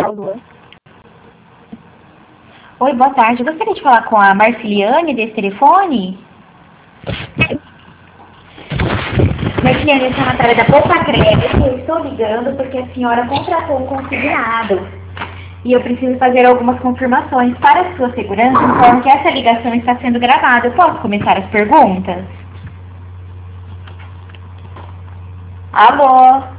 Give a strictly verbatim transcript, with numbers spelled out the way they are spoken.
Luan. Oi, boa tarde. Eu gostaria de falar com a Marciliane desse telefone. Marciliane, eu sou a Natália da Poupa Crédito. Eu estou ligando porque a senhora contratou um consignado. E eu preciso fazer algumas confirmações para a sua segurança, informo que essa ligação está sendo gravada. Eu posso começar as perguntas? Alô?